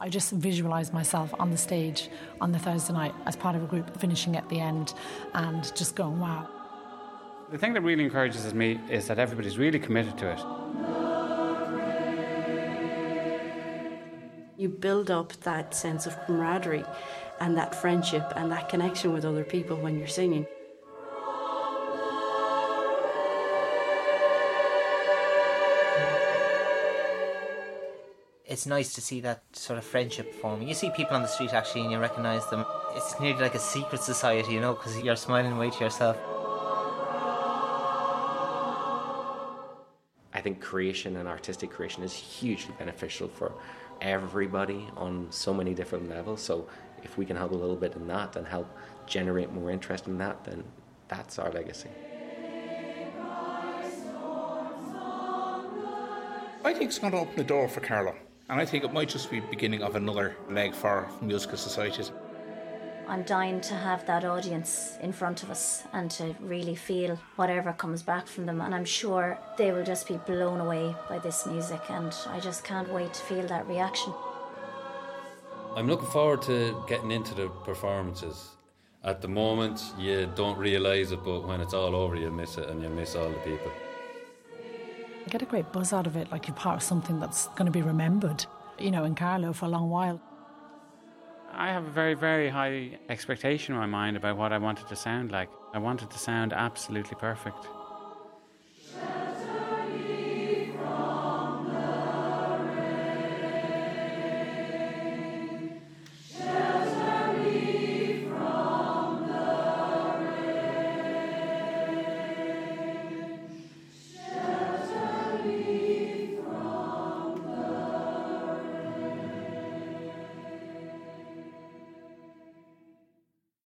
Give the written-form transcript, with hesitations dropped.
I just visualise myself on the stage on the Thursday night as part of a group, finishing at the end and just going, wow. The thing that really encourages me is that everybody's really committed to it. You build up that sense of camaraderie and that friendship and that connection with other people when you're singing. It's nice to see that sort of friendship forming. You see people on the street actually and you recognise them. It's nearly like a secret society, you know, because you're smiling away to yourself. I think creation and artistic creation is hugely beneficial for everybody on so many different levels. So if we can help a little bit in that and help generate more interest in that, then that's our legacy. I think it's going to open the door for Carlow. And I think it might just be the beginning of another leg for musical societies. I'm dying to have that audience in front of us and to really feel whatever comes back from them. And I'm sure they will just be blown away by this music, and I just can't wait to feel that reaction. I'm looking forward to getting into the performances. At the moment, you don't realise it, but when it's all over, you miss it and you miss all the people. I get a great buzz out of it, like you're part of something that's going to be remembered, you know, in Carlow for a long while. I have a very, very high expectation in my mind about what I want it to sound like. I want it to sound absolutely perfect.